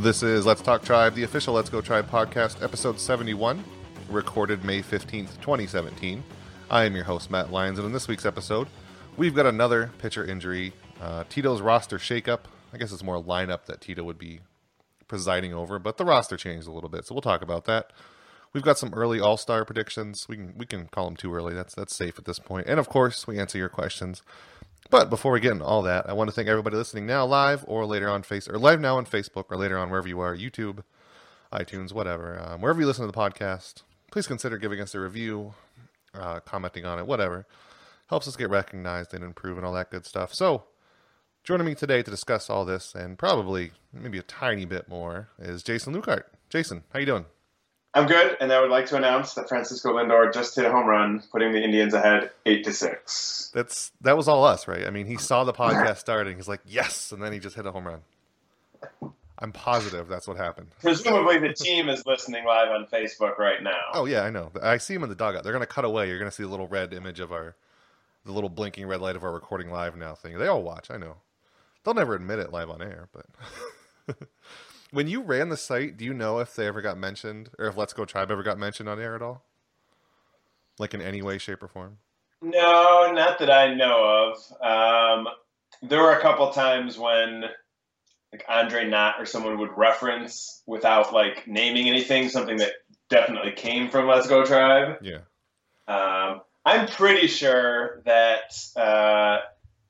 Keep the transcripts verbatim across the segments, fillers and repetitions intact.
This is Let's Talk Tribe, the official Let's Go Tribe podcast, episode seventy-one, recorded May fifteenth, twenty seventeen. I am your host, Matt Lyons, and in this week's episode, we've got another pitcher injury, uh, Tito's roster shakeup. I guess it's more lineup that Tito would be presiding over, but the roster changed a little bit, so we'll talk about that. We've got some early All-Star predictions. We can we can call them too early. That's that's safe at this point. And of course, we answer your questions. But before we get into all that, I want to thank everybody listening now live or later on face or live now on Facebook or later on wherever you are, YouTube, iTunes, whatever. Um, wherever you listen to the podcast, please consider giving us a review, uh, commenting on it, whatever. Helps us get recognized and improve and all that good stuff. So, joining me today to discuss all this and probably maybe a tiny bit more is Jason Lukart. Jason, how you doing? I'm good, and I would like to announce that Francisco Lindor just hit a home run, putting the Indians ahead eight to six. That's that was all us, right? I mean, he saw the podcast starting. He's like, "Yes," and then he just hit a home run. I'm positive that's what happened. Presumably, the team is listening live on Facebook right now. Oh yeah, I know. I see him in the dugout. They're gonna cut away. You're gonna see the little red image of our, the little blinking red light of our recording live now thing. They all watch. I know. They'll never admit it live on air, but. When you ran the site, do you know if they ever got mentioned, or if Let's Go Tribe ever got mentioned on air at all? Like in any way, shape, or form? No, not that I know of. Um, there were a couple times when like Andre Knott or someone would reference without like naming anything, something that definitely came from Let's Go Tribe. Yeah. Um, I'm pretty sure that uh,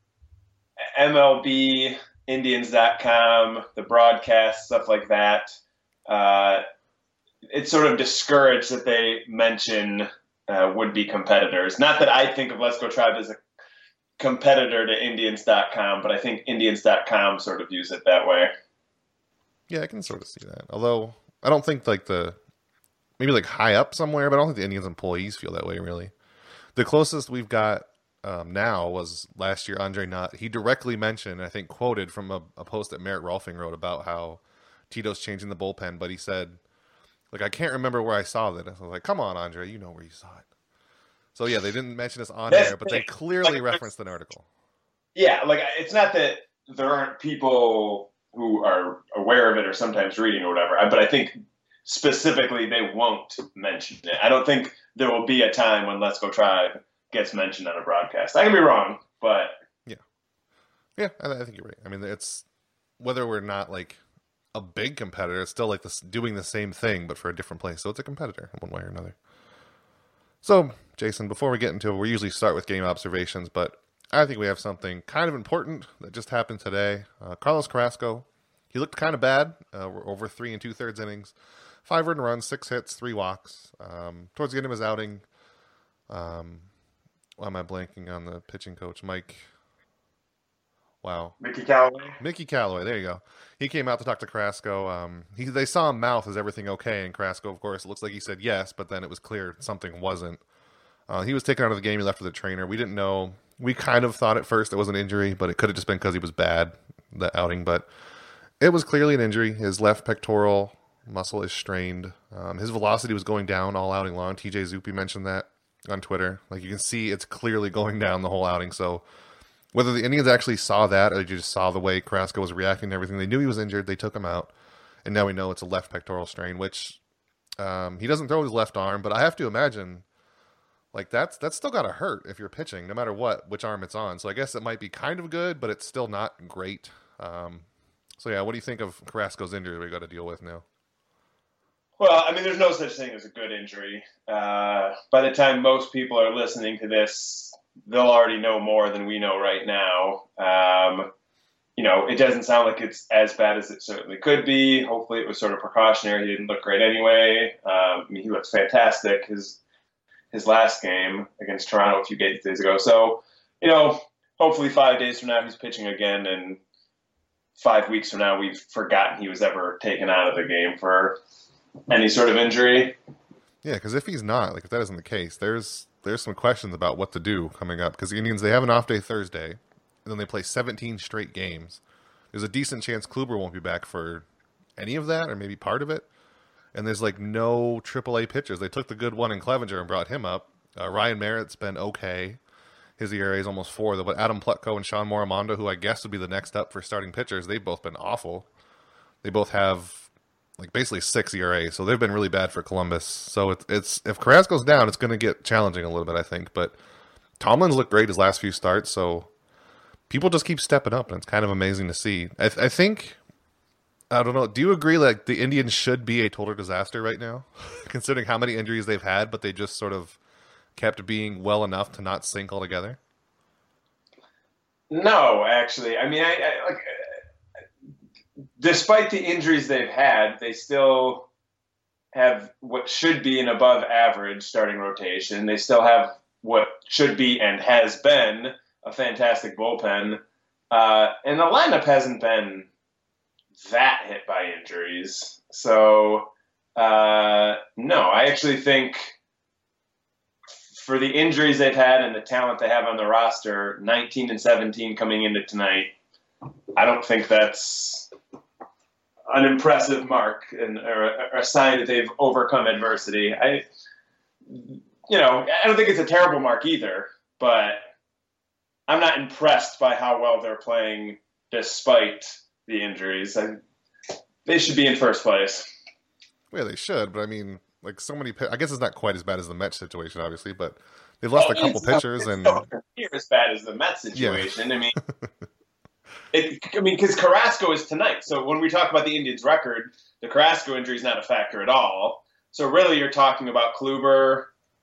M L B... Indians dot com, the broadcast, stuff like that. Uh, it's sort of discouraged that they mention uh, would-be competitors. Not that I think of Let's Go Tribe as a competitor to Indians dot com, but I think Indians dot com sort of views it that way. Yeah, I can sort of see that. Although, I don't think like the, maybe like high up somewhere, but I don't think the Indians employees feel that way, really. The closest we've got Um, now was last year, Andre Knott. He directly mentioned, I think quoted from a, a post that Merritt Rolfing wrote about how Tito's changing the bullpen, but he said, like, I can't remember where I saw that. I was like, come on, Andre, you know where you saw it. So yeah, they didn't mention us on That's air, but they clearly like, referenced an article. Yeah, like it's not that there aren't people who are aware of it or sometimes reading or whatever, but I think specifically they won't mention it. I don't think there will be a time when Let's Go Tribe gets mentioned on a broadcast. I can be wrong, but yeah, yeah, I, I think you're right. I mean, it's whether we're not like a big competitor, it's still like this doing the same thing, but for a different place. So it's a competitor in one way or another. So, Jason, before we get into it, we usually start with game observations, but I think we have something kind of important that just happened today. Uh, Carlos Carrasco, he looked kind of bad. Uh, we're over three and two thirds innings, five earned runs, six hits, three walks. Um, towards the end of his outing, um. Why am I blanking on the pitching coach? Mike. Wow. Mickey Callaway. Mickey Callaway. There you go. He came out to talk to Carrasco. Um, he, they saw him mouth, is everything okay? And Carrasco, of course, it looks like he said yes, but then it was clear something wasn't. Uh, he was taken out of the game. He left with a trainer. We didn't know. We kind of thought at first it was an injury, but it could have just been because he was bad, that outing. But it was clearly an injury. His left pectoral muscle is strained. Um, his velocity was going down all outing long. T J Zuppe mentioned that on Twitter. Like you can see it's clearly going down the whole outing. So whether the Indians actually saw that or they just saw the way Carrasco was reacting to everything, they knew he was injured, they took him out, and now we know it's a left pectoral strain, which um, he doesn't throw his left arm, but I have to imagine like that's that's still gotta hurt if you're pitching, no matter what, which arm it's on. So I guess it might be kind of good, but it's still not great. Um, so yeah, what do you think of Carrasco's injury we got to deal with now? Well, I mean, there's no such thing as a good injury. Uh, by the time most people are listening to this, they'll already know more than we know right now. Um, you know, it doesn't sound like it's as bad as it certainly could be. Hopefully it was sort of precautionary. He didn't look great anyway. Um, I mean, he looks fantastic his his last game against Toronto a few days ago. So, you know, hopefully five days from now he's pitching again, and five weeks from now we've forgotten he was ever taken out of the game for any sort of injury. Yeah, because if he's not, like if that isn't the case, there's there's some questions about what to do coming up. Because the Indians, they have an off day Thursday, and then they play seventeen straight games. There's a decent chance Kluber won't be back for any of that, or maybe part of it. And there's like no triple A pitchers. They took the good one in Clevenger and brought him up. Uh, Ryan Merritt's been okay. His E R A is almost four, though. But Adam Plutko and Sean Morimondo, who I guess would be the next up for starting pitchers, they've both been awful. They both have like basically six E R A. So they've been really bad for Columbus. So it's it's if Carrasco's down, it's going to get challenging a little bit, I think. But Tomlin's looked great his last few starts, so people just keep stepping up, and it's kind of amazing to see. I, I think, I don't know, do you agree like the Indians should be a total disaster right now, considering how many injuries they've had, but they just sort of kept being well enough to not sink altogether? No, actually. I mean, I, I like, despite the injuries they've had, they still have what should be an above average starting rotation. They still have what should be and has been a fantastic bullpen. Uh, and the lineup hasn't been that hit by injuries. So, uh, no, I actually think for the injuries they've had and the talent they have on the roster, nineteen and seventeen coming into tonight, I don't think that's an impressive mark and or, or a sign that they've overcome adversity. I, you know, I don't think it's a terrible mark either, but I'm not impressed by how well they're playing despite the injuries. I, they should be in first place. Yeah, they should, but I mean, like so many, I guess it's not quite as bad as the Mets situation, obviously, but they've lost well, a couple pitchers not, and nowhere near as bad as the Mets situation. Yeah. I mean, it, I mean, because Carrasco is tonight. So when we talk about the Indians' record, the Carrasco injury is not a factor at all. So really, you're talking about Kluber,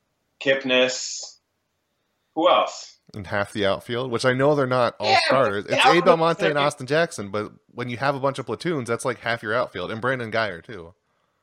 Kipnis, who else? And half the outfield, which I know they're not all yeah, starters. It's Abe Belmonte and Austin Jackson, but when you have a bunch of platoons, that's like half your outfield. And Brandon Guyer, too.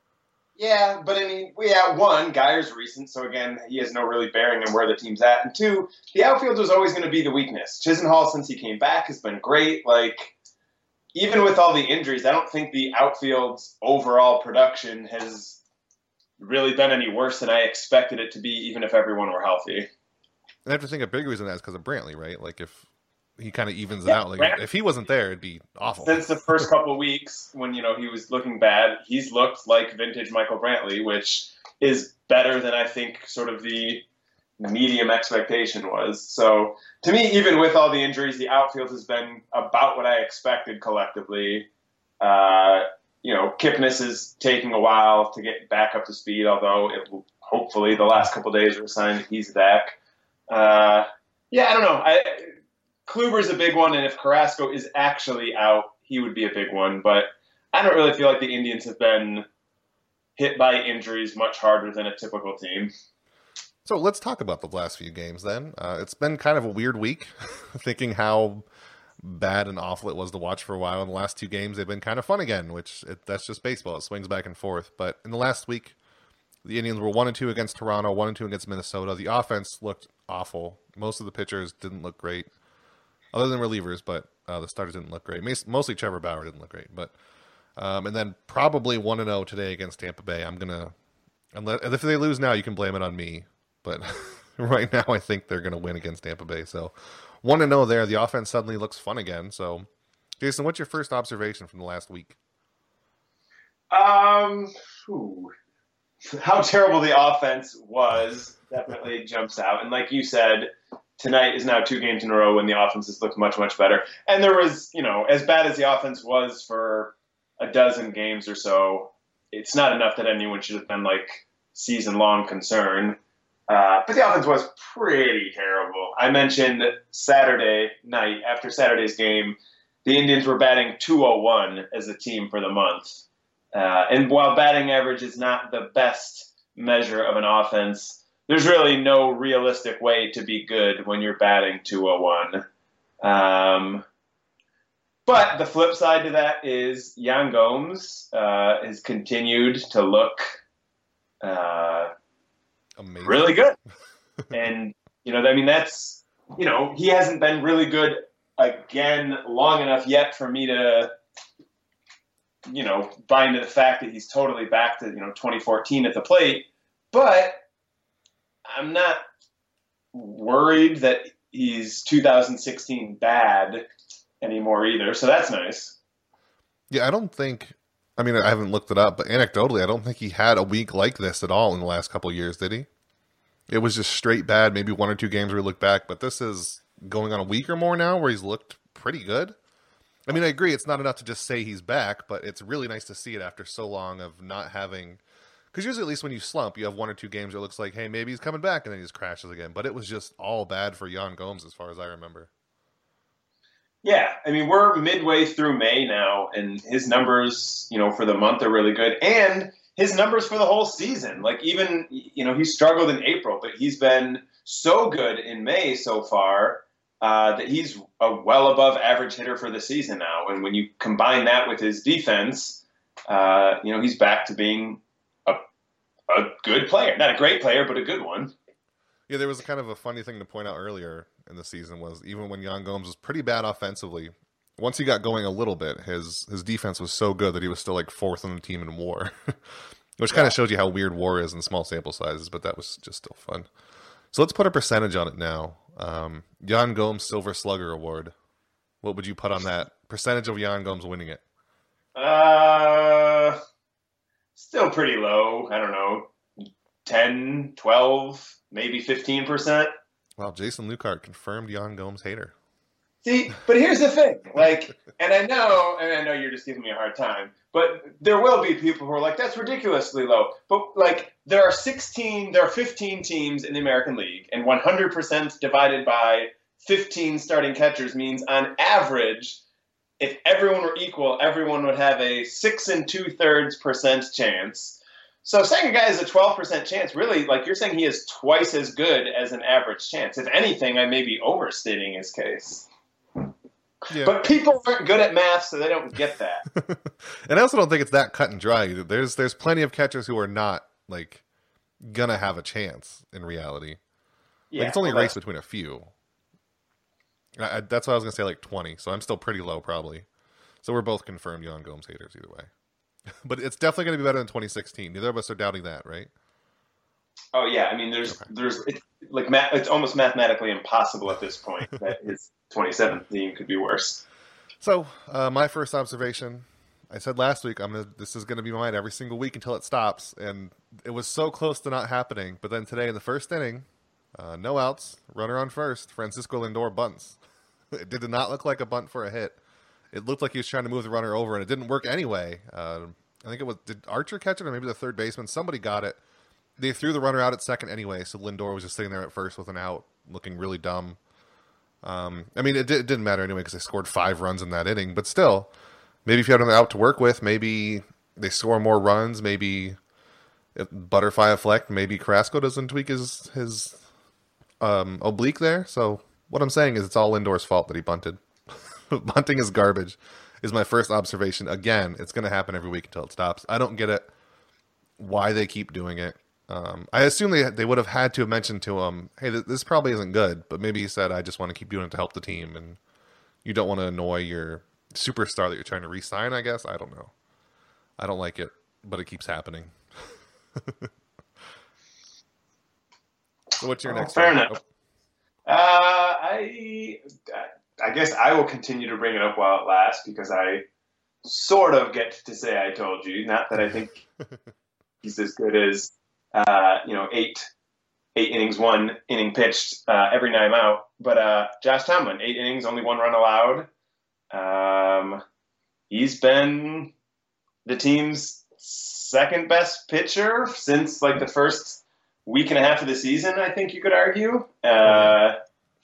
Yeah, but I mean, we have one, Guyer's recent, so again, he has no really bearing on where the team's at. And two, the outfield was always going to be the weakness. Chisenhall, since he came back, has been great. Like, even with all the injuries, I don't think the outfield's overall production has really been any worse than I expected it to be, even if everyone were healthy. I have to think a big reason that is because of Brantley, right? Like, if he kind of evens yeah, it out. Like, Brantley, if he wasn't there, it'd be awful. Since the first couple of weeks, when, you know, he was looking bad, he's looked like vintage Michael Brantley, which is better than I think sort of the medium expectation was. So, to me, even with all the injuries, the outfield has been about what I expected collectively. Uh, you know, Kipnis is taking a while to get back up to speed, although it will, hopefully the last couple of days are a sign that he's back. Uh, yeah, I don't know. I, Kluber's a big one, and if Carrasco is actually out, he would be a big one. But I don't really feel like the Indians have been hit by injuries much harder than a typical team. So let's talk about the last few games then. Uh, it's been kind of a weird week, thinking how bad and awful it was to watch for a while. In the last two games, they've been kind of fun again, which it, that's just baseball. It swings back and forth. But in the last week, the Indians were one and two against Toronto, one and two against Minnesota. The offense looked awful. Most of the pitchers didn't look great, other than relievers, but uh, the starters didn't look great. Mostly Trevor Bauer didn't look great. But um, and then probably one and zero today against Tampa Bay. I'm gonna, unless if they lose now, you can blame it on me. But right now, I think they're gonna win against Tampa Bay. So one and zero there. The offense suddenly looks fun again. So, Jason, what's your first observation from the last week? Um. Ooh. How terrible the offense was definitely jumps out. And like you said, tonight is now two games in a row when the offense has looked much, much better. And there was, you know, as bad as the offense was for a dozen games or so, it's not enough that anyone should have been like season-long concern. Uh, but the offense was pretty terrible. I mentioned Saturday night, after Saturday's game, the Indians were batting two oh one as a team for the month. Uh, and while batting average is not the best measure of an offense, there's really no realistic way to be good when you're batting two oh one. Um, but the flip side to that is Yan Gomes uh, has continued to look uh, Amazing. Really good. And, you know, I mean, that's, you know, he hasn't been really good again long enough yet for me to, you know, buy into the fact that he's totally back to, you know, twenty fourteen at the plate. But I'm not worried that he's two thousand sixteen bad anymore either. So that's nice. Yeah, I don't think, I mean, I haven't looked it up, but anecdotally, I don't think he had a week like this at all in the last couple of years, did he? It was just straight bad, maybe one or two games where we look back, but this is going on a week or more now where he's looked pretty good. I mean, I agree. It's not enough to just say he's back, but it's really nice to see it after so long of not having. Because usually, at least when you slump, you have one or two games where it looks like, hey, maybe he's coming back, and then he just crashes again. But it was just all bad for Yan Gomes, as far as I remember. Yeah, I mean, we're midway through May now, and his numbers, you know, for the month are really good, and his numbers for the whole season. Like, even, you know, he struggled in April, but he's been so good in May so far. Uh, that he's a well above average hitter for the season now. And when you combine that with his defense, uh, you know, he's back to being a, a good player. Not a great player, but a good one. Yeah, there was a kind of a funny thing to point out earlier in the season was even when Yan Gomes was pretty bad offensively, once he got going a little bit, his his defense was so good that he was still like fourth on the team in WAR, which kind of shows you how weird WAR is in small sample sizes, but that was just still fun. So let's put a percentage on it now. Um, Yan Gomes Silver Slugger Award. What would you put on that? Percentage of Yan Gomes winning it? Uh, still pretty low. I don't know, ten, twelve, maybe fifteen percent. Wow, Jason Lukart confirmed Yan Gomes hater. See, but here's the thing. Like, and I know, and I know you're just giving me a hard time, but there will be people who are like, that's ridiculously low. But, like, there are sixteen, there are fifteen teams in the American League, and one hundred percent divided by fifteen starting catchers means, on average, if everyone were equal, everyone would have a six and two-thirds percent chance. So saying a guy has a twelve percent chance, really, like, you're saying he is twice as good as an average chance. If anything, I may be overstating his case. Yeah. But people aren't good at math, so they don't get that. And I also don't think it's that cut and dry either. There's there's plenty of catchers who are not, like, gonna have a chance in reality. Yeah, like, it's only well, a race between a few. I, I, that's why I was gonna say like twenty. So I'm still pretty low probably. So we're both confirmed Yan Gomes haters either way. But it's definitely gonna be better than twenty sixteen. Neither of us are doubting that, right? Oh yeah, I mean, there's okay. there's it's like math, it's almost mathematically impossible at this point that his twenty seventeen could be worse. So uh, my first observation, I said last week, I'm gonna this is gonna be mine every single week until it stops, and it was so close to not happening. But then today in the first inning, uh, no outs, runner on first, Francisco Lindor bunts. It did not look like a bunt for a hit. It looked like he was trying to move the runner over, and it didn't work anyway. Uh, I think it was did Archer catch it, or maybe the third baseman? Somebody got it. They threw the runner out at second anyway, so Lindor was just sitting there at first with an out, looking really dumb. Um, I mean, it, it didn't matter anyway because they scored five runs in that inning. But still, maybe if you had an out to work with, maybe they score more runs. Maybe butterfly effect. Maybe Carrasco doesn't tweak his his um, oblique there. So what I'm saying is it's all Lindor's fault that he bunted. Bunting is garbage is my first observation. Again, it's going to happen every week until it stops. I don't get it. Why they keep doing it. Um, I assume they they would have had to have mentioned to him, hey, th- this probably isn't good, but maybe he said, I just want to keep doing it to help the team, and you don't want to annoy your superstar that you're trying to re-sign, I guess. I don't know. I don't like it, but it keeps happening. So what's your oh, next fair one? enough. Oh. Uh, I, I guess I will continue to bring it up while it lasts, because I sort of get to say I told you. Not that I think he's as good as Uh, you know, eight, eight innings, one inning pitched uh, every time out. But uh, Josh Tomlin, eight innings, only one run allowed. Um, he's been the team's second best pitcher since like the first week and a half of the season, I think you could argue. Uh,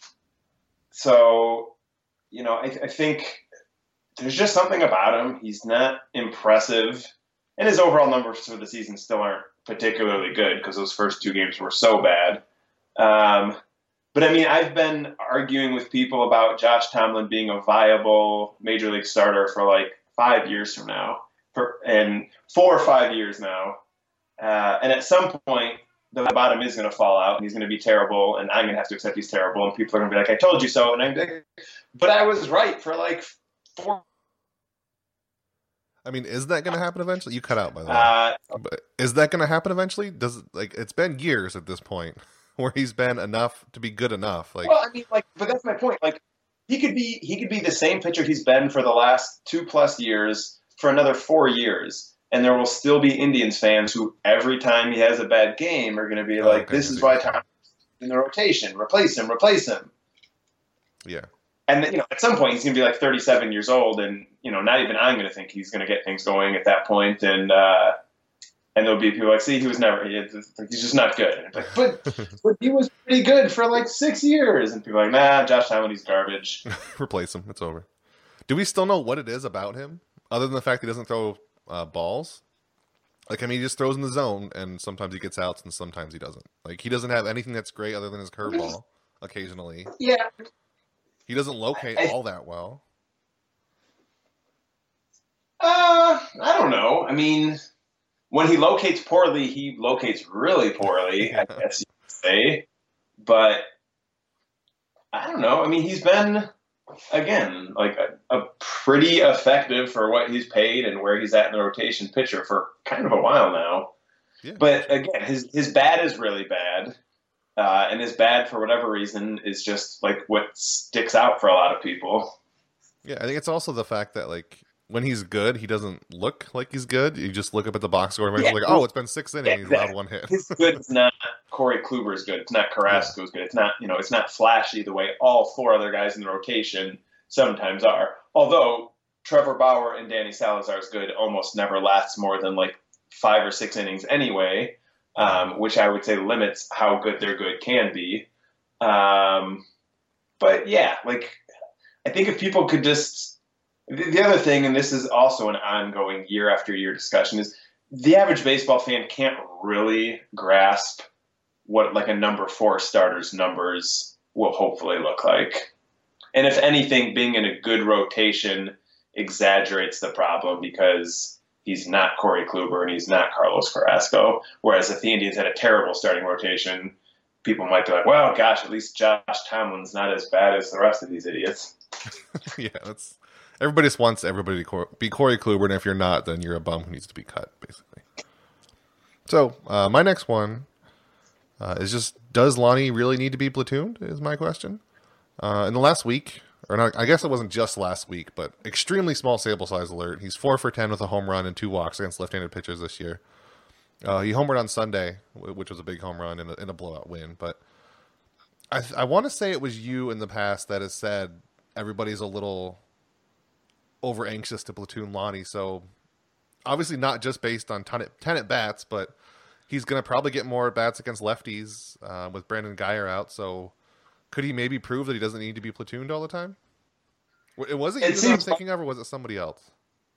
so, you know, I, I think there's just something about him. He's not impressive. And his overall numbers for the season still aren't particularly good because those first two games were so bad. Um, but, I mean, I've been arguing with people about Josh Tomlin being a viable Major League starter for like five years from now, for, and four or five years now. Uh, and at some point, the bottom is going to fall out, and he's going to be terrible, and I'm going to have to accept he's terrible, and people are going to be like, I told you so. And I'm like, but I was right for like four I mean, is that going to happen eventually? You cut out, by the way. Uh, but is that going to happen eventually? Does like it's been years at this point where he's been enough to be good enough? Like, well, I mean, like, but that's my point. Like, he could be he could be the same pitcher he's been for the last two plus years for another four years, and there will still be Indians fans who every time he has a bad game are going to be like, oh, okay, "This is why Tom's in the rotation. Replace him. Replace him." Yeah. and you know, at some point he's going to be like thirty-seven years old, and you know, not even I'm going to think he's going to get things going at that point, and uh, and there'll be people like, see, he was never, he, he's just not good. And like, but but he was pretty good for like six years, and people are like, nah, Josh Allen, he's garbage. Replace him. It's over. Do we still know what it is about him, other than the fact he doesn't throw uh, balls? Like, I mean, he just throws in the zone, and sometimes he gets outs, and sometimes he doesn't. Like, he doesn't have anything that's great other than his curveball occasionally. Yeah. He doesn't locate I, all that well. Uh, I don't know. I mean, when he locates poorly, he locates really poorly, I guess you could say. But I don't know. I mean, he's been, again, like a, a pretty effective for what he's paid and where he's at in the rotation pitcher for kind of a while now. Yeah, but again, his his bad is really bad. Uh, and his bad, for whatever reason, is just like what sticks out for a lot of people. Yeah, I think it's also the fact that like when he's good, he doesn't look like he's good. You just look up at the box score and yeah. like, oh, it's been six innings. Yeah, exactly. He's allowed one hit. His good is not Corey Kluber's good. It's not Carrasco's yeah. good. It's not, you know, it's not flashy the way all four other guys in the rotation sometimes are. Although Trevor Bauer and Danny Salazar's good almost never lasts more than like five or six innings anyway. Um, which I would say limits how good their good can be. Um, but yeah, like, I think if people could just, the, the other thing, and this is also an ongoing year after year discussion, is the average baseball fan can't really grasp what like a number four starter's numbers will hopefully look like. And if anything, being in a good rotation exaggerates the problem because he's not Corey Kluber and he's not Carlos Carrasco. Whereas if the Indians had a terrible starting rotation, people might be like, well, gosh, at least Josh Tomlin's not as bad as the rest of these idiots. Yeah, that's everybody just wants everybody to be Corey Kluber, and if you're not, then you're a bum who needs to be cut, basically. So uh, my next one uh, is just, does Lonnie really need to be platooned, is my question. Uh, in the last week, or not, I guess it wasn't just last week, but extremely small sample size alert. He's four for ten with a home run and two walks against left-handed pitchers this year. Uh, he homered on Sunday, which was a big home run and a, and a blowout win. But I, I want to say it was you in the past that has said everybody's a little over anxious to platoon Lonnie. So obviously not just based on ten at, ten at bats, but he's going to probably get more at bats against lefties uh, with Brandon Guyer out. So could he maybe prove that he doesn't need to be platooned all the time? Was it you that I'm thinking of, or was it somebody else?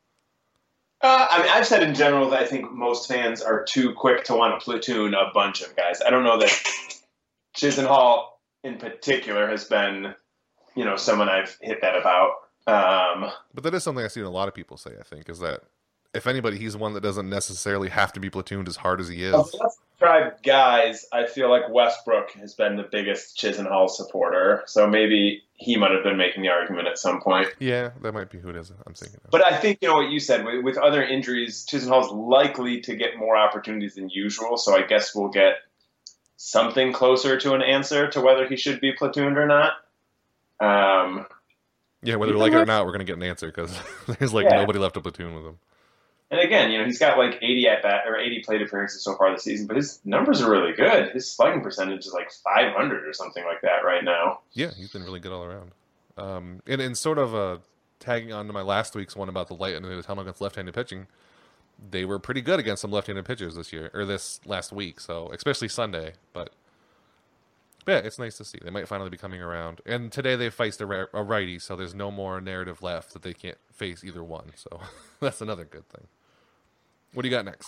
Uh, I mean, I've said in general that I think most fans are too quick to want to platoon a bunch of guys. I don't know that Chisenhall in particular has been, you know, someone I've hit that about. Um, but that is something I've seen a lot of people say, I think, is that if anybody, he's one that doesn't necessarily have to be platooned as hard as he is. Of the tribe guys, I feel like Westbrook has been the biggest Chisenhall supporter, so maybe he might have been making the argument at some point. Yeah, that might be who it is I'm thinking of. But I think, you know, what you said, with, with other injuries, Chisenhall's likely to get more opportunities than usual, so I guess we'll get something closer to an answer to whether he should be platooned or not. Um, yeah, whether we like it or not, we're going to get an answer, because there's like yeah. nobody left to platoon with him. And again, you know, he's got like eighty at bat or eighty plate appearances so far this season, but his numbers are really good. His slugging percentage is like five hundred or something like that right now. Yeah, he's been really good all around. Um, and, and sort of uh, tagging on to my last week's one about the light and the tunnel against left-handed pitching, they were pretty good against some left-handed pitchers this year, or this last week, so especially Sunday. But, but yeah, it's nice to see. They might finally be coming around. And today they faced a, ra- a righty, so there's no more narrative left that they can't face either one. So that's another good thing. What do you got next?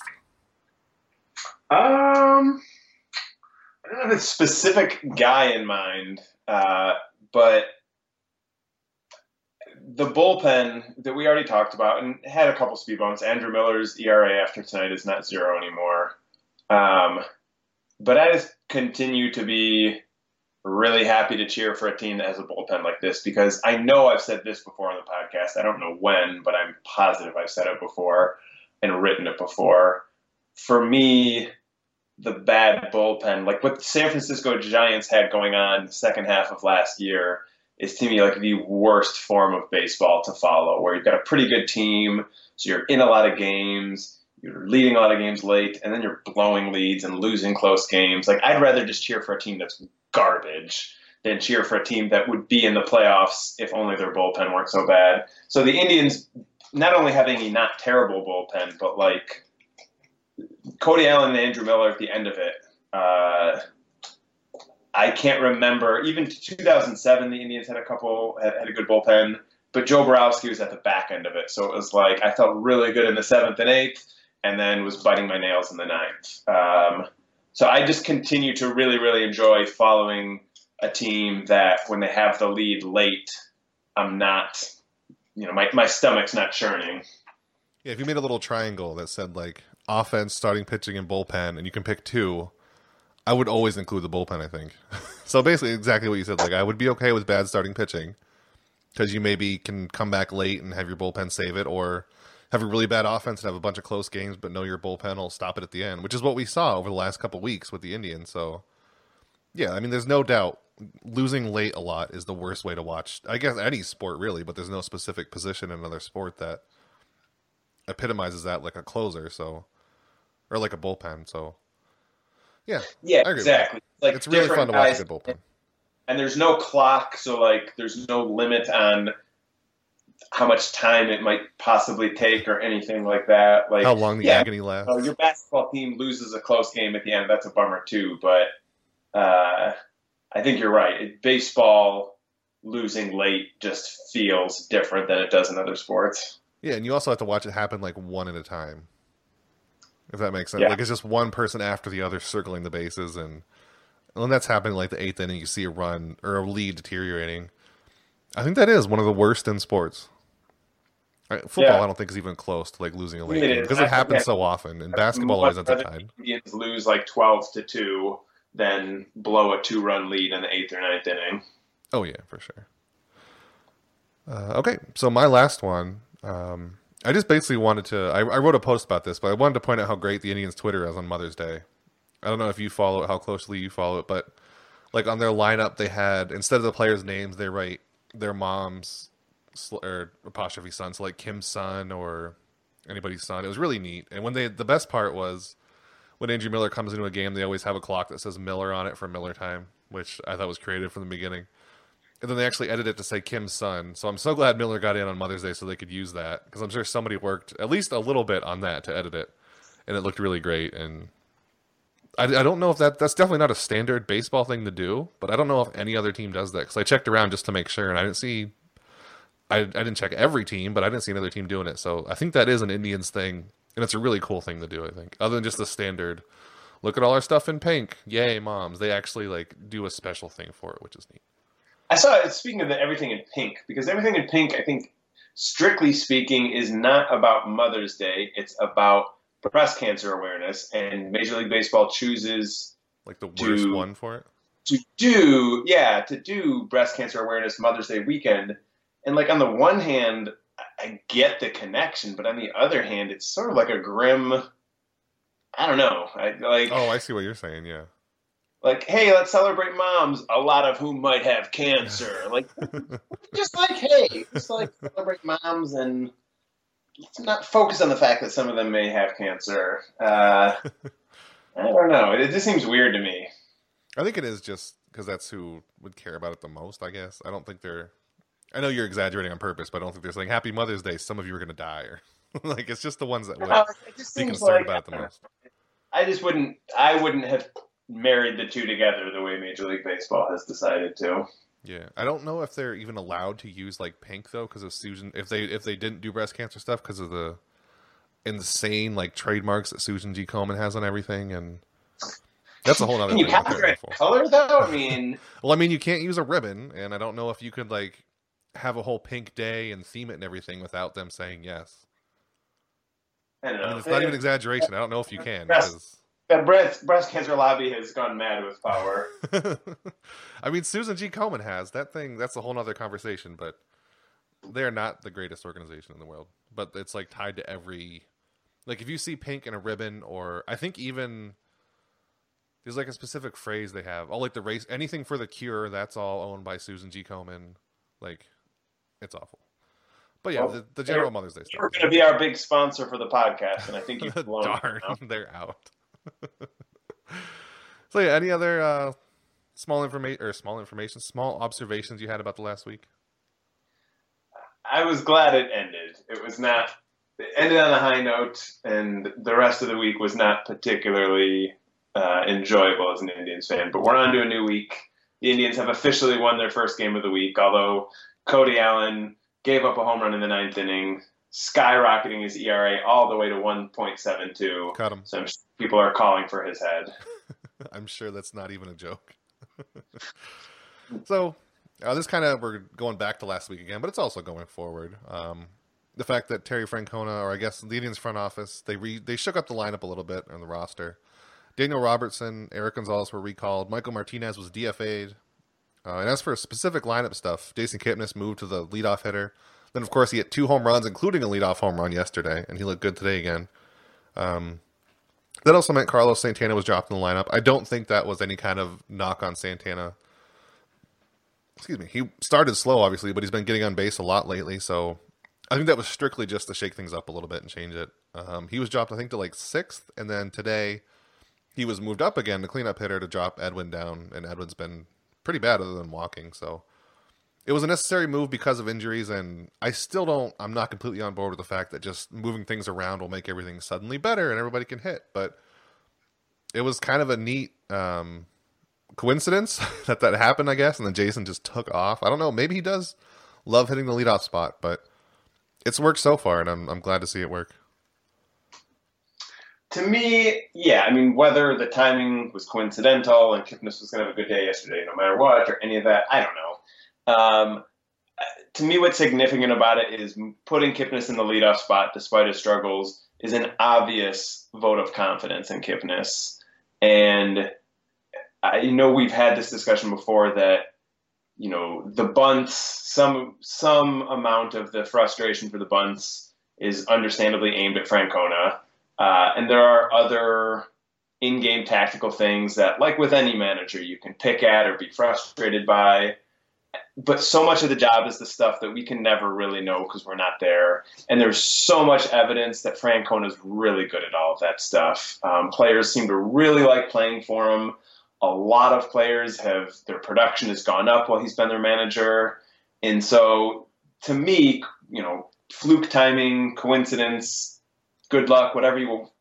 Um, I don't have a specific guy in mind, uh, but the bullpen that we already talked about and had a couple speed bumps. Andrew Miller's E R A after tonight is not zero anymore. Um, but I just continue to be really happy to cheer for a team that has a bullpen like this, because I know I've said this before on the podcast. I don't know when, but I'm positive I've said it before and written it before. For me, the bad bullpen, like what the San Francisco Giants had going on the second half of last year, is to me like the worst form of baseball to follow, where you've got a pretty good team, so you're in a lot of games, you're leading a lot of games late, and then you're blowing leads and losing close games. Like, I'd rather just cheer for a team that's garbage than cheer for a team that would be in the playoffs if only their bullpen weren't so bad. So the Indians not only having a not terrible bullpen, but like Cody Allen and Andrew Miller at the end of it. Uh, I can't remember. Even two thousand seven, the Indians had a couple, had, had a good bullpen, but Joe Borowski was at the back end of it. So it was like I felt really good in the seventh and eighth, and then was biting my nails in the ninth. Um, so I just continue to really, really enjoy following a team that when they have the lead late, I'm not, you know, my, my stomach's not churning. Yeah, if you made a little triangle that said like offense, starting pitching, and bullpen, and you can pick two, I would always include the bullpen, I think. So basically exactly what you said. Like I would be okay with bad starting pitching because you maybe can come back late and have your bullpen save it, or have a really bad offense and have a bunch of close games, but know your bullpen will stop it at the end, which is what we saw over the last couple of weeks with the Indians. So yeah, I mean, there's no doubt losing late a lot is the worst way to watch, I guess, any sport really, but there's no specific position in another sport that epitomizes that like a closer, so, or like a bullpen. So yeah, yeah, exactly. Like it's really fun to watch a good bullpen. And there's no clock, so like there's no limit on how much time it might possibly take or anything like that. Like how long the yeah, agony lasts. So your basketball team loses a close game at the end. That's a bummer too. But uh, I think you're right. It, baseball losing late just feels different than it does in other sports. Yeah, and you also have to watch it happen like one at a time. If that makes sense. Yeah. Like it's just one person after the other circling the bases, and when that's happening like the eighth inning, you see a run or a lead deteriorating. I think that is one of the worst in sports. Football, yeah. I don't think is even close to like losing a late game because it happens yeah. so often. And basketball always ends up tied. Indians lose like twelve to two, then blow a two-run lead in the eighth or ninth inning. Oh yeah, for sure. Uh, okay, so my last one. Um, I just basically wanted to. I, I wrote a post about this, but I wanted to point out how great the Indians' Twitter is on Mother's Day. I don't know if you follow it, how closely you follow it, but like on their lineup, they had instead of the players' names, they write their mom's or apostrophe son, so like Kim's son or anybody's son. It was really neat. And when they, the best part was when Andrew Miller comes into a game, they always have a clock that says Miller on it for Miller time, which I thought was creative from the beginning. And then they actually edited it to say Kim's son. So I'm so glad Miller got in on Mother's Day so they could use that, because I'm sure somebody worked at least a little bit on that to edit it, and it looked really great. And I, I don't know if that that's definitely not a standard baseball thing to do, but I don't know if any other team does that, because I checked around just to make sure, and I didn't see. I, I didn't check every team, but I didn't see another team doing it. So I think that is an Indians thing, and it's a really cool thing to do, I think. Other than just the standard, look at all our stuff in pink. Yay, moms. They actually like do a special thing for it, which is neat. I saw it, speaking of the everything in pink, because everything in pink, I think, strictly speaking, is not about Mother's Day. It's about breast cancer awareness, and Major League Baseball chooses like the worst to, one for it? To do, yeah, to do breast cancer awareness Mother's Day weekend. And like on the one hand, I get the connection, but on the other hand, it's sort of like a grim. I don't know. I like. Oh, I see what you're saying. Yeah. Like, hey, let's celebrate moms, a lot of whom might have cancer. Like, just like, hey, just like celebrate moms, and let's not focus on the fact that some of them may have cancer. Uh, I don't know. It just seems weird to me. I think it is just because that's who would care about it the most. I guess I don't think they're. I know you're exaggerating on purpose, but I don't think they're saying Happy Mother's Day. Some of you are going to die, or like it's just the ones that would no, it just be seems concerned like, about it the most. I just wouldn't. I wouldn't have married the two together the way Major League Baseball has decided to. Yeah, I don't know if they're even allowed to use like pink though, because of Susan. If they if they didn't do breast cancer stuff, because of the insane like trademarks that Susan G. Komen has on everything, and that's a whole other thing. You copyright color though. I mean, well, I mean, you can't use a ribbon, and I don't know if you could like have a whole pink day and theme it and everything without them saying yes. I don't know. I mean, it's not even exaggeration. I don't know if you can. Breast, because... That breast, breast cancer lobby has gone mad with power. I mean, Susan G. Komen has. That thing, that's a whole other conversation, but they're not the greatest organization in the world. But it's like tied to every... Like if you see pink in a ribbon, or I think even... There's like a specific phrase they have. Oh, like the race... Anything for the cure, that's all owned by Susan G. Komen. Like... It's awful. But yeah, well, the, the general Mother's Day stuff. You're going to be our big sponsor for the podcast, and I think you've blown Darn, they're out. So yeah, any other uh, small information or small information, small observations you had about the last week? I was glad it ended. It was not it ended on a high note, and the rest of the week was not particularly uh, enjoyable as an Indians fan. But we're on to a new week. The Indians have officially won their first game of the week, although Cody Allen gave up a home run in the ninth inning, skyrocketing his E R A all the way to one point seven two. Cut him. So I'm sure people are calling for his head. I'm sure that's not even a joke. So uh, this kind of, we're going back to last week again, but it's also going forward. Um, the fact that Terry Francona, or I guess the Indians front office, they re, they shook up the lineup a little bit on the roster. Daniel Robertson, Eric Gonzalez were recalled. Michael Martinez was D F A'd. Uh, and as for specific lineup stuff, Jason Kipnis moved to the leadoff hitter. Then, of course, he hit two home runs, including a leadoff home run yesterday, and he looked good today again. Um, that also meant Carlos Santana was dropped in the lineup. I don't think that was any kind of knock on Santana. Excuse me. He started slow, obviously, but he's been getting on base a lot lately, so I think that was strictly just to shake things up a little bit and change it. Um, he was dropped, I think, to like sixth, and then today he was moved up again to cleanup hitter to drop Edwin down, and Edwin's been pretty bad other than walking, so it was a necessary move because of injuries, and I still don't, I'm not completely on board with the fact that just moving things around will make everything suddenly better and everybody can hit, but it was kind of a neat um, coincidence that that happened, I guess, and then Jason just took off. I don't know, maybe he does love hitting the leadoff spot, but it's worked so far, and I'm I'm glad to see it work. To me, yeah, I mean, whether the timing was coincidental and Kipnis was going to have a good day yesterday no matter what, or any of that, I don't know. Um, to me, what's significant about it is putting Kipnis in the leadoff spot despite his struggles is an obvious vote of confidence in Kipnis. And I know we've had this discussion before that, you know, the bunts, some some amount of the frustration for the bunts is understandably aimed at Francona. Uh, and there are other in-game tactical things that, like with any manager, you can pick at or be frustrated by. But so much of the job is the stuff that we can never really know because we're not there. And there's so much evidence that Francona is really good at all of that stuff. Um, players seem to really like playing for him. A lot of players have, their production has gone up while he's been their manager. And so, to me, you know, fluke timing, coincidence, good luck, whatever you will.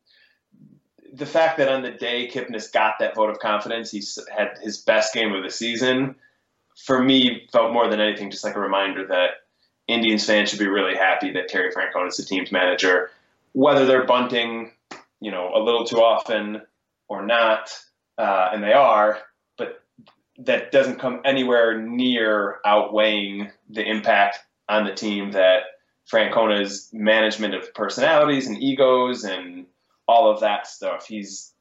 The fact that on the day Kipnis got that vote of confidence, he had his best game of the season, for me, felt more than anything just like a reminder that Indians fans should be really happy that Terry Francona is the team's manager. Whether they're bunting, you know, a little too often or not, uh, and they are, but that doesn't come anywhere near outweighing the impact on the team that Francona's management of personalities and egos and all of that stuff. He's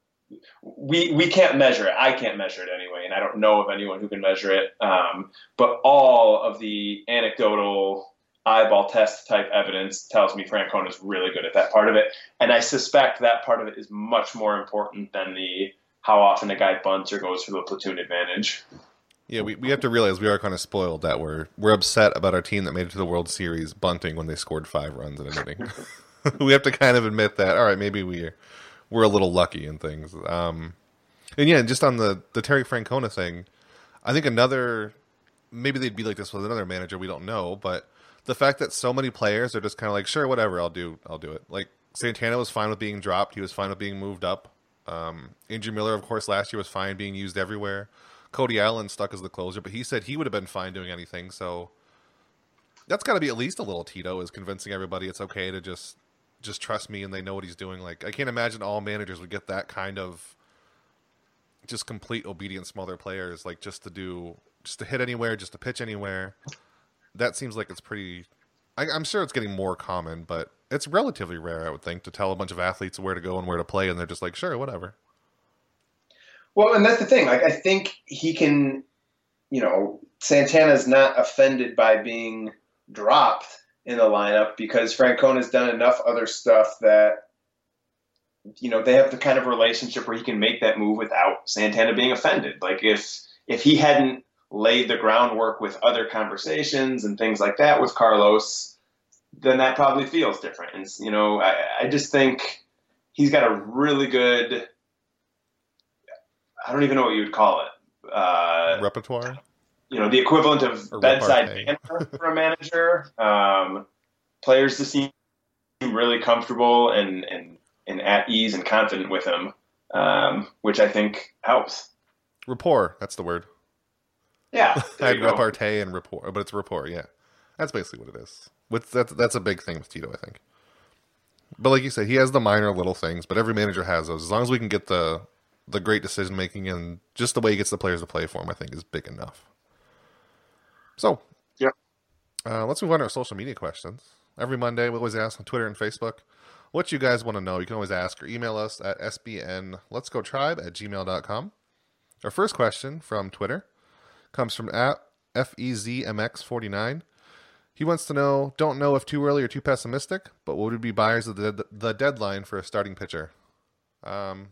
we we can't measure it. I can't measure it anyway, and I don't know of anyone who can measure it. Um, but all of the anecdotal eyeball test type evidence tells me Francona's really good at that part of it, and I suspect that part of it is much more important than the how often a guy bunts or goes for the platoon advantage. Yeah, we, we have to realize we are kind of spoiled that we're we're upset about our team that made it to the World Series bunting when they scored five runs in an inning. We have to kind of admit that, all right, maybe we're, we're a little lucky in things. Um, and yeah, just on the, the Terry Francona thing, I think another, maybe they'd be like this with another manager, we don't know, but the fact that so many players are just kind of like, sure, whatever, I'll do, I'll do it. Like, Santana was fine with being dropped. He was fine with being moved up. Um, Andrew Miller, of course, last year was fine being used everywhere. Cody Allen stuck as the closer, but he said he would have been fine doing anything. So that's got to be at least a little Tito, is convincing everybody it's okay to just just trust me and they know what he's doing. Like, I can't imagine all managers would get that kind of just complete obedience from other players, like just to do, just to hit anywhere, just to pitch anywhere. That seems like it's pretty, I, I'm sure it's getting more common, but it's relatively rare, I would think, to tell a bunch of athletes where to go and where to play, and they're just like, sure, whatever. Well, and that's the thing. Like, I think he can, you know, Santana's not offended by being dropped in the lineup because Francona's done enough other stuff that, you know, they have the kind of relationship where he can make that move without Santana being offended. Like, if if he hadn't laid the groundwork with other conversations and things like that with Carlos, then that probably feels different. And, you know, I, I just think he's got a really good, I don't even know what you would call it, uh, repertoire. You know, the equivalent of Or bedside repartee. manner for a manager. Um, players just seem really comfortable and, and, and at ease and confident with him, um, which I think helps. Rapport, that's the word. Yeah, I had repartee and rapport, but it's rapport, yeah. That's basically what it is. With that's that's a big thing with Tito, I think. But like you said, he has the minor little things, but every manager has those. As long as we can get the the great decision making and just the way he gets the players to play for him, I think is big enough. So, yeah. Uh, let's move on to our social media questions. Every Monday, we always ask on Twitter and Facebook what you guys want to know. You can always ask or email us at s b n lets go tribe at gmail dot com. Our first question from Twitter comes from at F E Z M X forty-nine. He wants to know, don't know if too early or too pessimistic, but what would be buyers of the, the deadline for a starting pitcher? Um,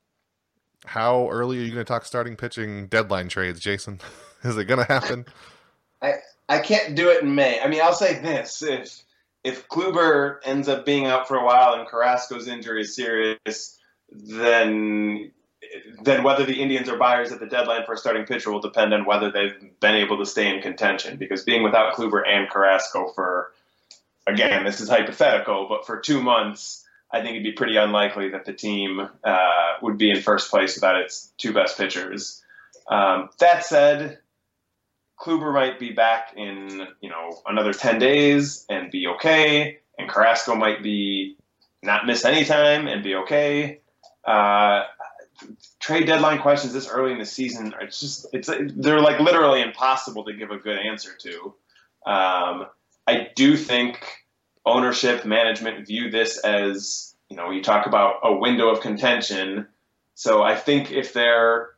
how early are you going to talk starting pitching deadline trades, Jason? Is it going to happen? I I can't do it in May. I mean, I'll say this: if if Kluber ends up being out for a while and Carrasco's injury is serious, then then whether the Indians are buyers at the deadline for a starting pitcher will depend on whether they've been able to stay in contention. Because being without Kluber and Carrasco for, again, this is hypothetical, but for two months, I think it'd be pretty unlikely that the team uh, would be in first place without its two best pitchers. Um, that said, Kluber might be back in, you know, another ten days and be okay, and Carrasco might be not miss any time and be okay. Uh, trade deadline questions this early in the season, it's just it's they're like literally impossible to give a good answer to. Um, I do think ownership, management view this as, you know, you talk about a window of contention. So I think if they're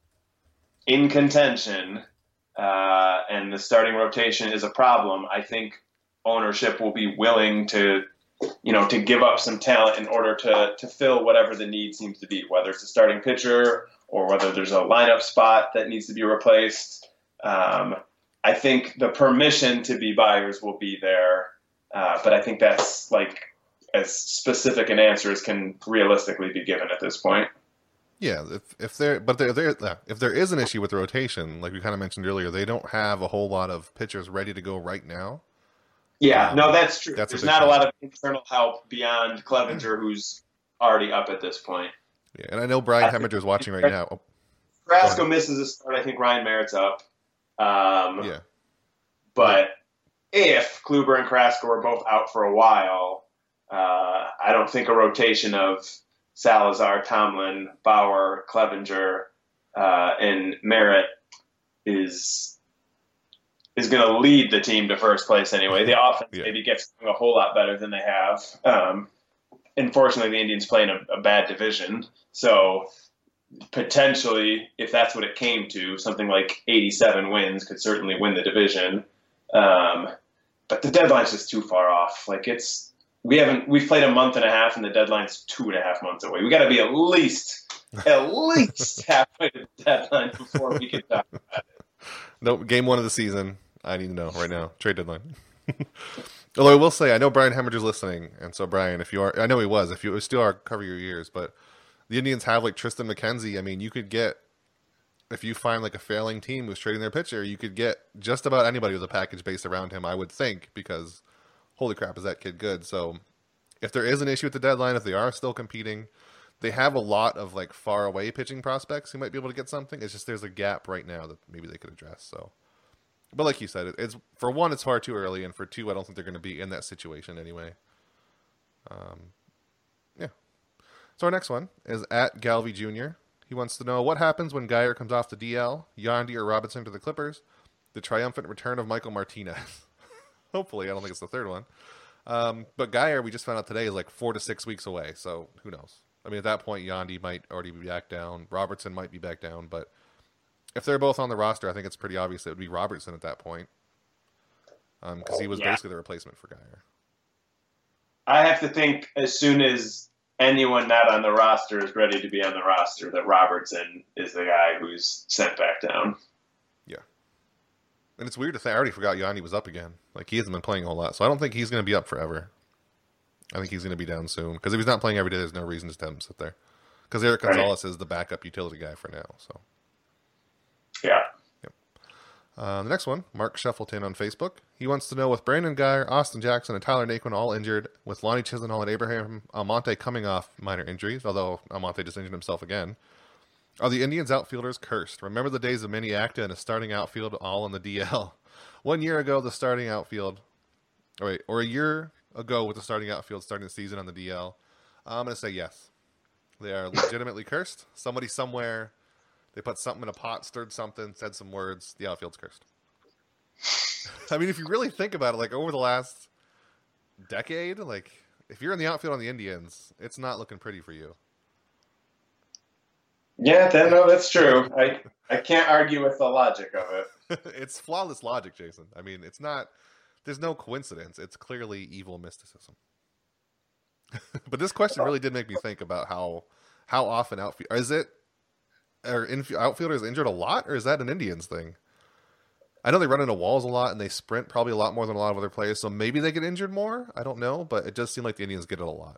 in contention uh, and the starting rotation is a problem, I think ownership will be willing to, you know, to give up some talent in order to to fill whatever the need seems to be, whether it's a starting pitcher or whether there's a lineup spot that needs to be replaced. Um, I think the permission to be buyers will be there, uh, but I think that's like as specific an answer as can realistically be given at this point. Yeah, if if there, but there, there, if there is an issue with the rotation, like we kind of mentioned earlier, they don't have a whole lot of pitchers ready to go right now. Yeah, um, no, that's true. That's There's a not a thing. lot of internal help beyond Clevenger, who's already up at this point. Yeah, and I know Brian Hemminger is watching right now. Oh, Carrasco misses a start. I think Ryan Merritt's up. Um, yeah, But if Kluber and Carrasco are both out for a while, uh, I don't think a rotation of Salazar, Tomlin, Bauer, Clevenger, uh, and Merritt is is going to lead the team to first place anyway. The offense Yeah. maybe gets a whole lot better than they have. Um, unfortunately, the Indians play in a, a bad division, so potentially, if that's what it came to, something like eighty-seven wins could certainly win the division. Um, but the deadline's just too far off. Like it's, we haven't, we've played a month and a half and the deadline's two and a half months away. We got to be at least, at least halfway to the deadline before we can talk about it. no, game one of the season. I need to know right now. Trade deadline. Although I will say, I know Brian Hemminger's listening, and so Brian, if you are, I know he was. If you still are, cover your ears. But the Indians have like Tristan McKenzie. I mean, you could get, if you find like a failing team who's trading their pitcher, you could get just about anybody with a package based around him, I would think, because holy crap, is that kid good? So if there is an issue with the deadline, if they are still competing, they have a lot of like far away pitching prospects who might be able to get something. It's just there's a gap right now that maybe they could address. So, but like you said, it, it's for one, it's far too early, and for two, I don't think they're going to be in that situation anyway. Um, yeah. So our next one is at Galvey Junior He wants to know what happens when Geyer comes off the D L, Yandy or Robinson to the Clippers, the triumphant return of Michael Martinez. Hopefully, I don't think it's the third one. Um, but Geyer, we just found out today, is like four to six weeks away. So who knows? I mean, at that point, Yandy might already be back down. Robertson might be back down. But if they're both on the roster, I think it's pretty obvious it would be Robertson at that point. Because um, he was Yeah. basically the replacement for Geyer. I have to think as soon as anyone not on the roster is ready to be on the roster that Robertson is the guy who's sent back down. Yeah. And it's weird to think, I already forgot Yandy was up again. Like, he hasn't been playing a whole lot. So I don't think he's going to be up forever. I think he's going to be down soon. Because if he's not playing every day, there's no reason to have him sit there. Because Eric Right. Gonzalez is the backup utility guy for now. So Uh, the next one, Mark Sheffleton on Facebook. He wants to know, with Brandon Geyer, Austin Jackson, and Tyler Naquin all injured, with Lonnie Chisenhall and Abraham Almonte coming off minor injuries, although Almonte just injured himself again, are the Indians outfielders cursed? Remember the days of Manny Acta and a starting outfield all in the D L? One year ago, the starting outfield, or wait, or a year ago with the starting outfield starting the season on the D L, I'm going to say yes. They are legitimately cursed. Somebody somewhere, they put something in a pot, stirred something, said some words. The outfield's cursed. I mean, if you really think about it, like over the last decade, like if you're in the outfield on the Indians, it's not looking pretty for you. Yeah, that, no, that's true. I I can't argue with the logic of it. It's flawless logic, Jason. I mean, it's not. There's no coincidence. It's clearly evil mysticism. But this question really did make me think about how how often outfield is it. Are inf- outfielders injured a lot, or is that an Indians thing? I know they run into walls a lot and they sprint probably a lot more than a lot of other players, so maybe they get injured more. I don't know, but it does seem like the Indians get it a lot.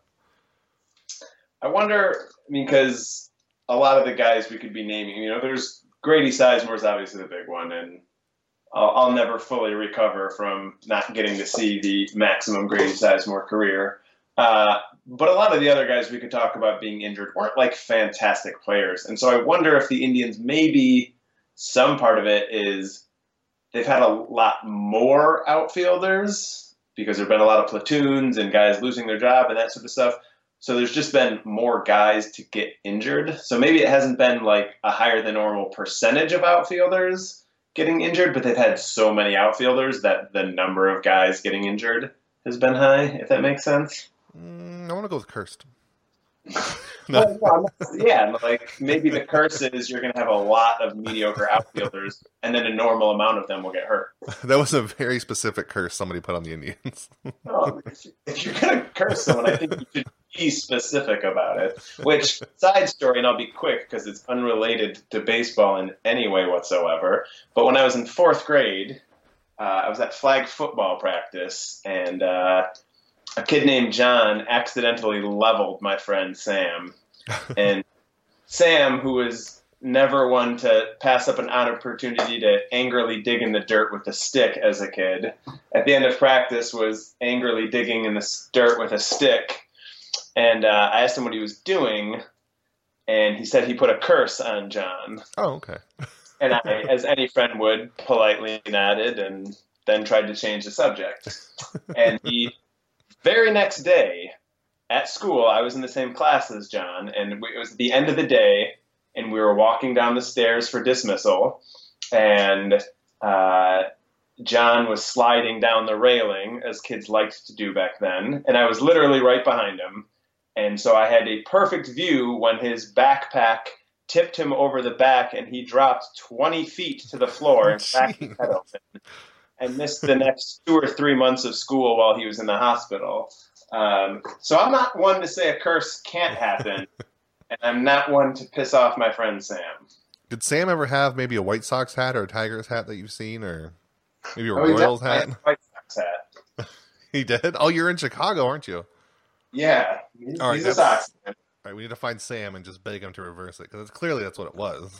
I wonder, I mean, because a lot of the guys we could be naming, you know, there's Grady Sizemore is obviously the big one, and I'll, I'll never fully recover from not getting to see the maximum Grady Sizemore career. Uh, but a lot of the other guys we could talk about being injured weren't like fantastic players. And so I wonder if the Indians, maybe some part of it is they've had a lot more outfielders because there have been a lot of platoons and guys losing their job and that sort of stuff. So there's just been more guys to get injured. So maybe it hasn't been like a higher than normal percentage of outfielders getting injured, but they've had so many outfielders that the number of guys getting injured has been high, if that makes sense. Mm, I want to go with cursed. No. Well, yeah, like maybe the curse is you're going to have a lot of mediocre outfielders, and then a normal amount of them will get hurt. That was a very specific curse somebody put on the Indians. Oh, if you're going to curse someone, I think you should be specific about it. Which, side story, and I'll be quick because it's unrelated to baseball in any way whatsoever, but when I was in fourth grade, uh, I was at flag football practice, and uh, a kid named John accidentally leveled my friend Sam. And Sam, who was never one to pass up an opportunity to angrily dig in the dirt with a stick as a kid, at the end of practice was angrily digging in the dirt with a stick. And uh, I asked him what he was doing, and he said he put a curse on John. Oh, okay. And I, as any friend would, politely nodded and then tried to change the subject. And he... very next day at school, I was in the same class as John, and it was the end of the day, and we were walking down the stairs for dismissal, and uh, John was sliding down the railing, as kids liked to do back then, and I was literally right behind him, and so I had a perfect view when his backpack tipped him over the back, and he dropped twenty feet to the floor and cracked his head open. And missed the next two or three months of school while he was in the hospital. Um, so I'm not one to say a curse can't happen, and I'm not one to piss off my friend Sam. Did Sam ever have maybe a White Sox hat or a Tigers hat that you've seen, or maybe a oh, Royals hat? White Sox hat. He did? Oh, you're in Chicago, aren't you? Yeah, he's, all right, he's a Sox fan. All right, we need to find Sam and just beg him to reverse it, because clearly that's what it was.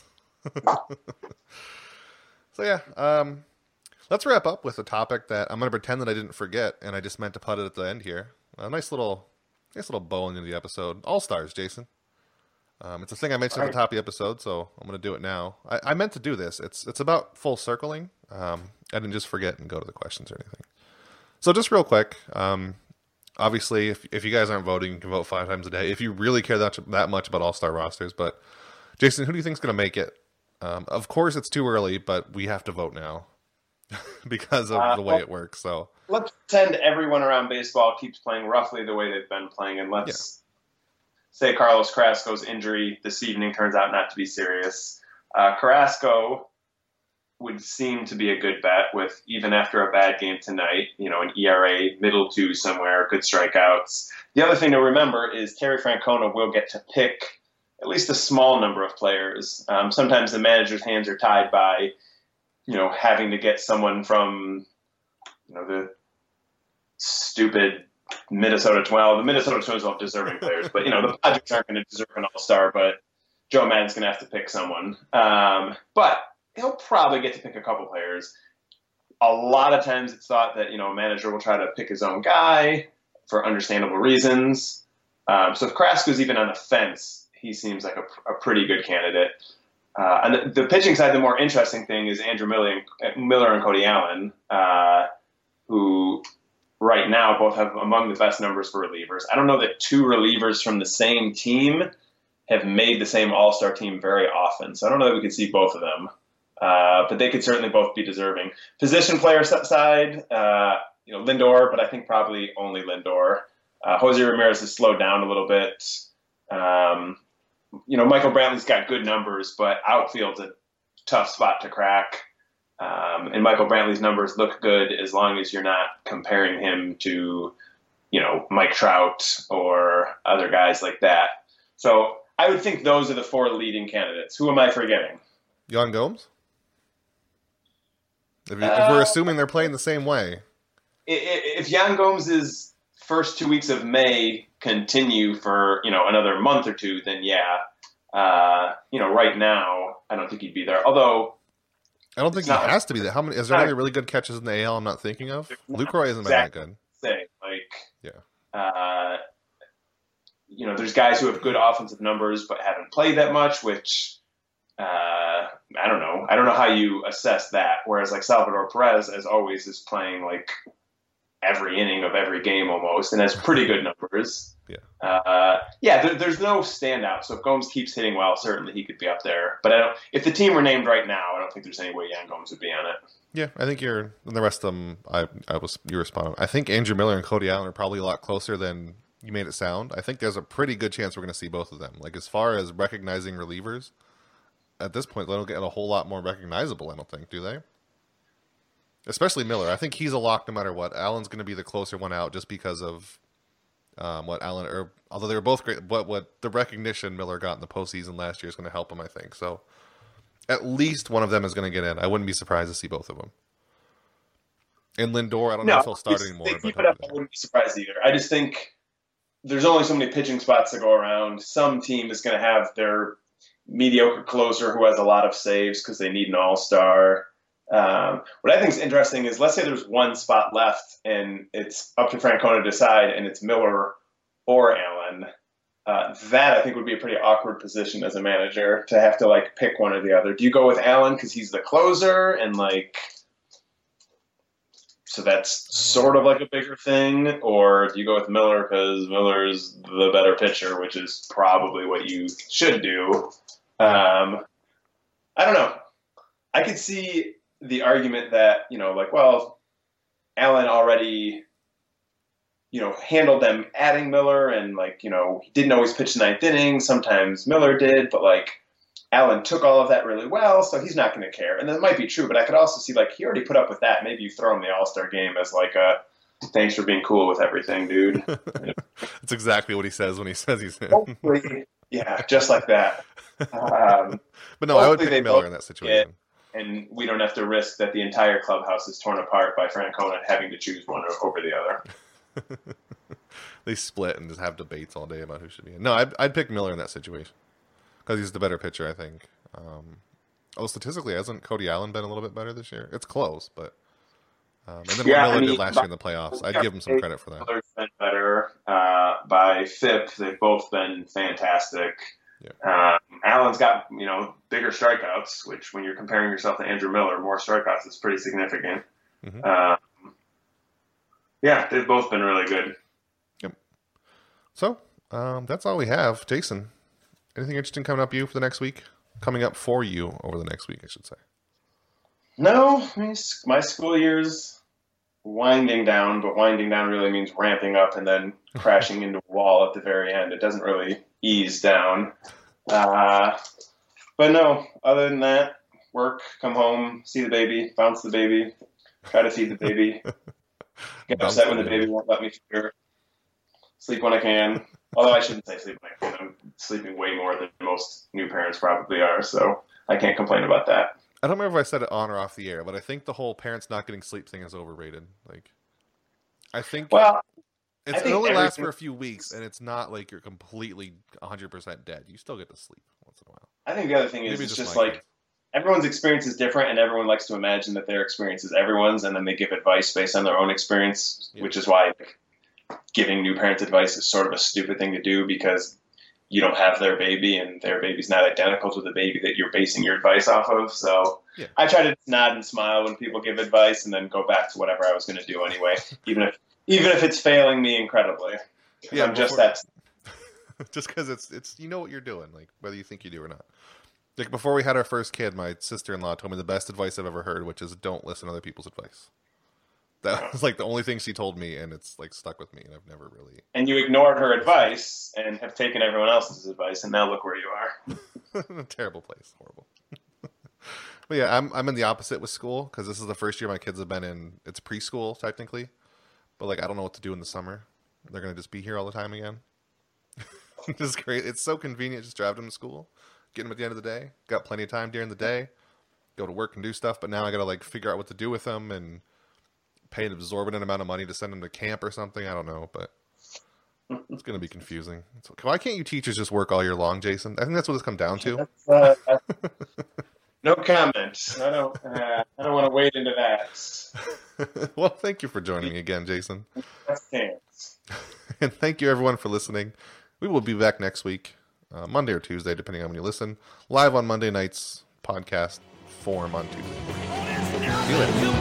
So yeah, um... let's wrap up with a topic that I'm going to pretend that I didn't forget, and I just meant to put it at the end here. A nice little, nice little bow into the episode. All Stars, Jason. Um, it's a thing I mentioned right at the top of the episode, so I'm going to do it now. I, I meant to do this. It's it's about full circling. Um, I didn't just forget and go to the questions or anything. So just real quick, um, obviously, if if you guys aren't voting, you can vote five times a day. If you really care that that much about All Star rosters, but Jason, who do you think is going to make it? Um, of course, it's too early, but we have to vote now. Because of uh, the way well, it works. So let's pretend everyone around baseball keeps playing roughly the way they've been playing, and let's yeah. say Carlos Carrasco's injury this evening turns out not to be serious. Uh, Carrasco would seem to be a good bet with, even after a bad game tonight, you know, an E R A middle two somewhere, good strikeouts. The other thing to remember is Terry Francona will get to pick at least a small number of players. Um, sometimes the manager's hands are tied by, you know, having to get someone from, you know, the stupid Minnesota Twins. The Minnesota Twins will have deserving players, but, you know, the Padres aren't going to deserve an all-star, but Joe Maddon's going to have to pick someone. Um, but he'll probably get to pick a couple players. A lot of times it's thought that, you know, a manager will try to pick his own guy for understandable reasons. Um, so if Carrasco's even on the fence, he seems like a, a pretty good candidate. Uh, and the, the pitching side, the more interesting thing is Andrew Miller and, Miller and Cody Allen, uh, who right now both have among the best numbers for relievers. I don't know that two relievers from the same team have made the same all-star team very often. So I don't know that we could see both of them. Uh, but they could certainly both be deserving. Position player side, uh, you know, Lindor, but I think probably only Lindor. Uh, Jose Ramirez has slowed down a little bit. Um, you know, Michael Brantley's got good numbers, but outfield's a tough spot to crack. Um, and Michael Brantley's numbers look good as long as you're not comparing him to, you know, Mike Trout or other guys like that. So I would think those are the four leading candidates. Who am I forgetting? Yan Gomes? If, you, uh, if we're assuming they're playing the same way. If Yan Gomes' first two weeks of May continue for, you know, another month or two, then yeah. Uh, you know, right now, I don't think he'd be there. Although... I don't think he has like, to be there. How many? Is there any really good catches in the A L I'm not thinking of? Lucroy isn't exactly that good. Say, like, yeah. Uh, you know, there's guys who have good offensive numbers but haven't played that much, which... Uh, I don't know. I don't know how you assess that. Whereas like Salvador Perez, as always, is playing like every inning of every game almost, and has pretty good numbers. Yeah. Uh, yeah. There, there's no standout. So if Gomes keeps hitting well, certainly he could be up there. But I don't. If the team were named right now, I don't think there's any way Yan Gomes would be on it. Yeah, I think you're. And the rest of them, I, I was you responded. I think Andrew Miller and Cody Allen are probably a lot closer than you made it sound. I think there's a pretty good chance we're going to see both of them. Like as far as recognizing relievers. At this point, they don't get a whole lot more recognizable, I don't think, do they? Especially Miller. I think he's a lock no matter what. Allen's going to be the closer one out just because of um, what Allen, or although they were both great, what what the recognition Miller got in the postseason last year is going to help him, I think. So at least one of them is going to get in. I wouldn't be surprised to see both of them. And Lindor, I don't no, know if he'll start anymore. They keep but it up, I wouldn't be surprised either. I just think there's only so many pitching spots to go around. Some team is going to have their mediocre closer who has a lot of saves because they need an all-star. Um, what I think is interesting is, let's say there's one spot left and it's up to Francona to decide, and it's Miller or Allen. Uh, that I think would be a pretty awkward position as a manager to have to like pick one or the other. Do you go with Allen because he's the closer and like, so that's sort of like a bigger thing, or do you go with Miller because Miller's the better pitcher, which is probably what you should do? Um, I don't know. I could see the argument that, you know, like, well, Allen already, you know, handled them adding Miller, and like, you know, he didn't always pitch the ninth inning. Sometimes Miller did, but like Allen took all of that really well, so he's not going to care. And that might be true, but I could also see like he already put up with that. Maybe you throw him the All-Star game as like a thanks for being cool with everything, dude. That's exactly what he says when he says he's in. Hopefully, yeah, just like that. Um, but no, I would pick Miller in that situation. Get, and we don't have to risk that the entire clubhouse is torn apart by Francona having to choose one over the other. They split and just have debates all day about who should be in. No, I'd, I'd pick Miller in that situation because he's the better pitcher, I think. Um, oh, statistically, hasn't Cody Allen been a little bit better this year? It's close, but um, and then yeah, what Miller I mean, did last year in the playoffs, I'd give him some credit for that. Miller's been better uh, by F I P. They've both been fantastic. Yeah. Um, Allen's got, you know, bigger strikeouts, which when you're comparing yourself to Andrew Miller, more strikeouts is pretty significant. Mm-hmm. Um, yeah, they've both been really good. Yep. So um, that's all we have. Jason, anything interesting coming up you for the next week? Coming up for you over the next week, I should say. No, I mean, my school year's winding down, but winding down really means ramping up and then crashing into a wall at the very end. It doesn't really ease down. Uh, but no, other than that, work, come home, see the baby, bounce the baby, try to feed the baby, get upset when the baby won't let me feed her, sleep when I can. Although I shouldn't say sleep when I can. I'm sleeping way more than most new parents probably are, so I can't complain about that. I don't remember if I said it on or off the air, but I think the whole parents not getting sleep thing is overrated. Like, I think well, it's, I think it only lasts everything... for a few weeks, and it's not like you're completely one hundred percent dead. You still get to sleep once in a while. I think the other thing is Maybe it's just just my like kids. everyone's experience is different, and everyone likes to imagine that their experience is everyone's, and then they give advice based on their own experience, yeah. which is why like, giving new parents advice is sort of a stupid thing to do because you don't have their baby, and their baby's not identical to the baby that you're basing your advice off of. So yeah. I try to nod and smile when people give advice, and then go back to whatever I was going to do anyway, even if even if it's failing me incredibly. Yeah, I'm before, just that. Just because it's it's you know what you're doing, like whether you think you do or not. Like before we had our first kid, my sister-in-law told me the best advice I've ever heard, which is don't listen to other people's advice. That was like the only thing she told me, and it's like stuck with me, and I've never really. And you ignored her advice and have taken everyone else's advice, and now look where you are. A terrible place, horrible. But yeah, I'm I'm in the opposite with school because this is the first year my kids have been in. It's preschool technically, but like I don't know what to do in the summer. They're gonna just be here all the time again. It's great. It's so convenient. Just drive them to school, get them at the end of the day. Got plenty of time during the day, go to work and do stuff. But now I gotta like figure out what to do with them and. Pay an exorbitant amount of money to send them to camp or something. I don't know, but it's going to be confusing. Why can't you teachers just work all year long, Jason? I think that's what it's come down to. Uh, no comment. I don't. Uh, I don't want to wade into that. Well, thank you for joining me again, Jason. And thank you, everyone, for listening. We will be back next week, uh, Monday or Tuesday, depending on when you listen. Live on Monday nights, podcast form on Tuesday. See you later.